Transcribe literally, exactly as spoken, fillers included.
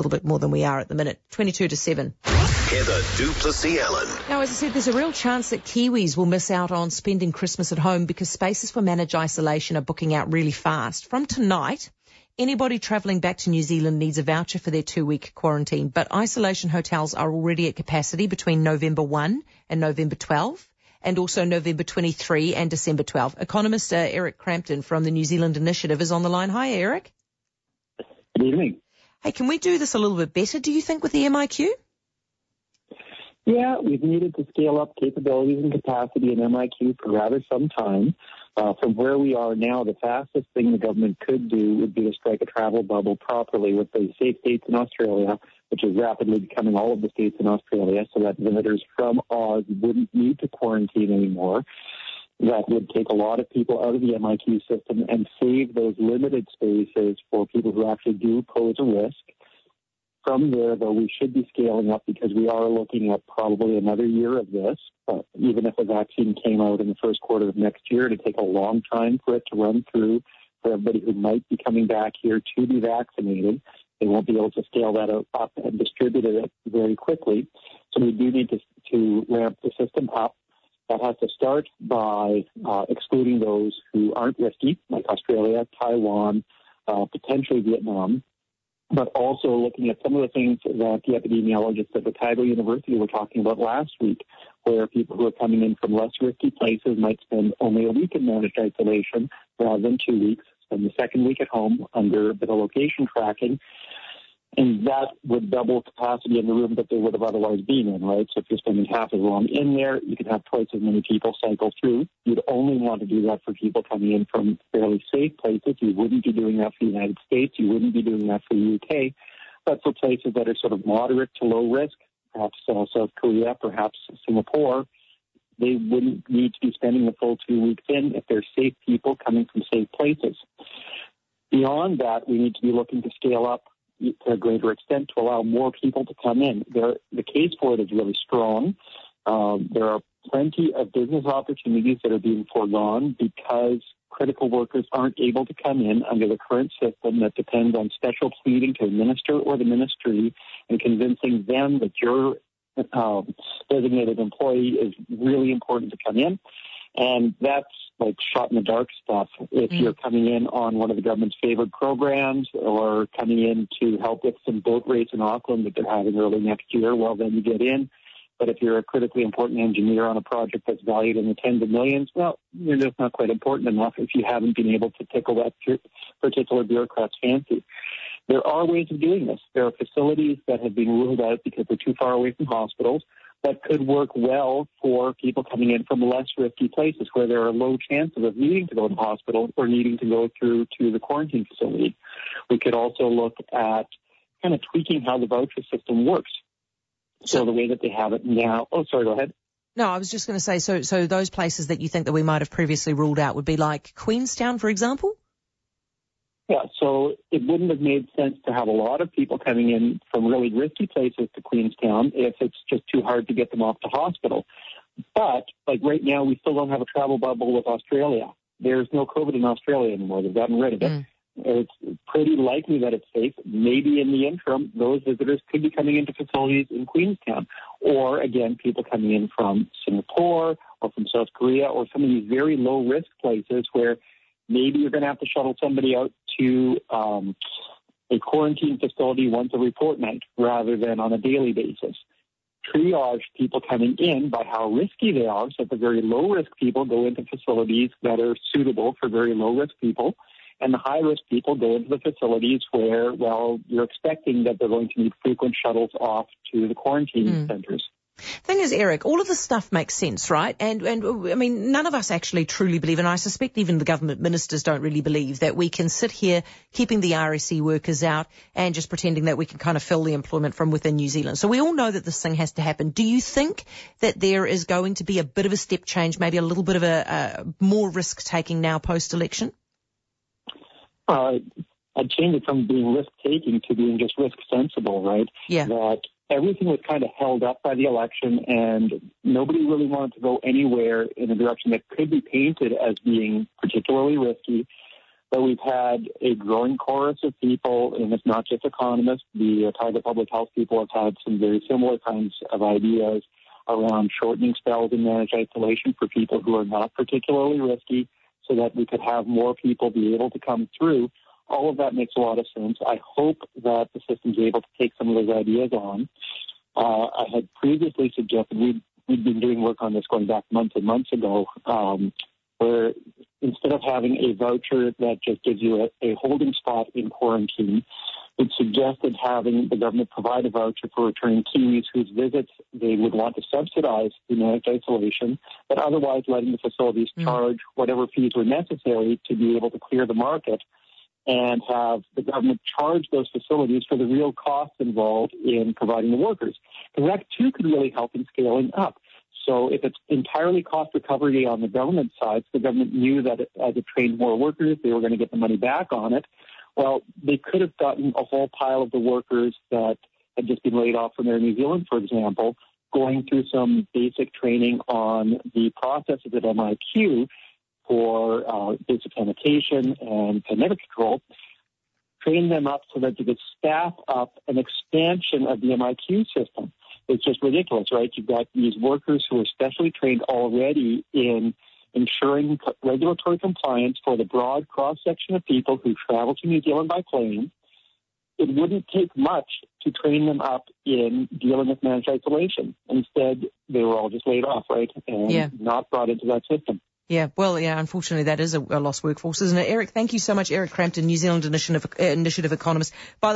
little bit more than we are at the minute. twenty-two to seven. Heather du Plessis-Allen. Now, as I said, there's a real chance that Kiwis will miss out on spending Christmas at home because spaces for managed isolation are booking out really fast. From tonight, anybody travelling back to New Zealand needs a voucher for their two-week quarantine, but isolation hotels are already at capacity between November first and November twelfth, and also November twenty-third and December twelfth. Economist uh, Eric Crampton from the New Zealand Initiative is on the line. Hi, Eric. Good evening. Hey, can we do this a little bit better, do you think, with the M I Q? Yeah, we've needed to scale up capabilities and capacity in M I Q for rather some time. Uh, from where we are now, the fastest thing the government could do would be to strike a travel bubble properly with the safe states in Australia, which is rapidly becoming all of the states in Australia, so that visitors from Oz wouldn't need to quarantine anymore. That would take a lot of people out of the M I Q system and save those limited spaces for people who actually do pose a risk. From there, though, we should be scaling up because we are looking at probably another year of this. Uh, even if a vaccine came out in the first quarter of next year, it'd take a long time for it to run through for everybody who might be coming back here to be vaccinated. They won't be able to scale that up and distribute it very quickly. So we do need to, to ramp the system up. That has to start by uh, excluding those who aren't risky, like Australia, Taiwan, uh, potentially Vietnam, but also looking at some of the things that the epidemiologists at Otago University were talking about last week, where people who are coming in from less risky places might spend only a week in managed isolation rather than two weeks, spend the second week at home under a bit of location tracking, and that would double capacity in the room that they would have otherwise been in, right? So if you're spending half as long in there, you can have twice as many people cycle through. You'd only want to do that for people coming in from fairly safe places. You wouldn't be doing that for the United States. You wouldn't be doing that for the U K. But for places that are sort of moderate to low risk, perhaps uh, South Korea, perhaps Singapore, they wouldn't need to be spending the full two weeks in if they're safe people coming from safe places. Beyond that, we need to be looking to scale up to a greater extent to allow more people to come in. There, the case for it is really strong. Um, there are plenty of business opportunities that are being foregone because critical workers aren't able to come in under the current system that depends on special pleading to a minister or the ministry and convincing them that your um, designated employee is really important to come in. And that's like shot in the dark stuff. If mm. you're coming in on one of the government's favored programs or coming in to help with some boat race in Auckland that they're having early next year, well, then you get in. But if you're a critically important engineer on a project that's valued in the tens of millions, well, you're just not quite important enough if you haven't been able to tickle that particular bureaucrat's fancy. There are ways of doing this. There are facilities that have been ruled out because they're too far away from hospitals that could work well for people coming in from less risky places where there are low chances of needing to go to hospital or needing to go through to the quarantine facility. We could also look at kind of tweaking how the voucher system works. So the way that they have it now. Oh, sorry, go ahead. No, I was just going to say, so so those places that you think that we might have previously ruled out would be like Queenstown, for example? Yeah, so it wouldn't have made sense to have a lot of people coming in from really risky places to Queenstown if it's just too hard to get them off to hospital. But, like right now, we still don't have a travel bubble with Australia. There's no COVID in Australia anymore. They've gotten rid of it. Mm. It's pretty likely that it's safe. Maybe in the interim, those visitors could be coming into facilities in Queenstown. Or, again, people coming in from Singapore or from South Korea or some of these very low-risk places where maybe you're going to have to shuttle somebody out to um, a quarantine facility once every fortnight rather than on a daily basis. Triage people coming in by how risky they are, so the very low-risk people go into facilities that are suitable for very low-risk people, and the high-risk people go into the facilities where, well, you're expecting that they're going to need frequent shuttles off to the quarantine mm. centers. Thing is, Eric, all of this stuff makes sense, right? And, and I mean, none of us actually truly believe, and I suspect even the government ministers don't really believe, that we can sit here keeping the R S E workers out and just pretending that we can kind of fill the employment from within New Zealand. So we all know that this thing has to happen. Do you think that there is going to be a bit of a step change, maybe a little bit of a, a more risk-taking now post-election? Uh, I'd change it from being risk-taking to being just risk-sensible, right? Yeah. That everything was kind of held up by the election, and nobody really wanted to go anywhere in a direction that could be painted as being particularly risky. But we've had a growing chorus of people, and it's not just economists. The uh, target public health people have had some very similar kinds of ideas around shortening spells in managed isolation for people who are not particularly risky, so that we could have more people be able to come through. All of that makes a lot of sense. I hope that the system's able to take some of those ideas on. Uh, I had previously suggested we'd, we'd been doing work on this going back months and months ago, um, where instead of having a voucher that just gives you a, a holding spot in quarantine, it suggested having the government provide a voucher for returning Kiwis whose visits they would want to subsidize through managed isolation, but otherwise letting the facilities mm. charge whatever fees were necessary to be able to clear the market, and have the government charge those facilities for the real costs involved in providing the workers. Because that, too, could really help in scaling up. So if it's entirely cost recovery on the government side, so the government knew that as it trained more workers, they were going to get the money back on it, well, they could have gotten a whole pile of the workers that had just been laid off from Air New Zealand, for example, going through some basic training on the processes at M I Q for uh, basic sanitation and pandemic control, train them up so that they could staff up an expansion of the M I Q system. It's just ridiculous, right? You've got these workers who are specially trained already in ensuring regulatory compliance for the broad cross-section of people who travel to New Zealand by plane. It wouldn't take much to train them up in dealing with managed isolation. Instead, they were all just laid off, right, and yeah. not brought into that system. Yeah, well, yeah, unfortunately, that is a, a lost workforce, isn't it? Eric, thank you so much. Eric Crampton, New Zealand Initiative, uh, Initiative economist. By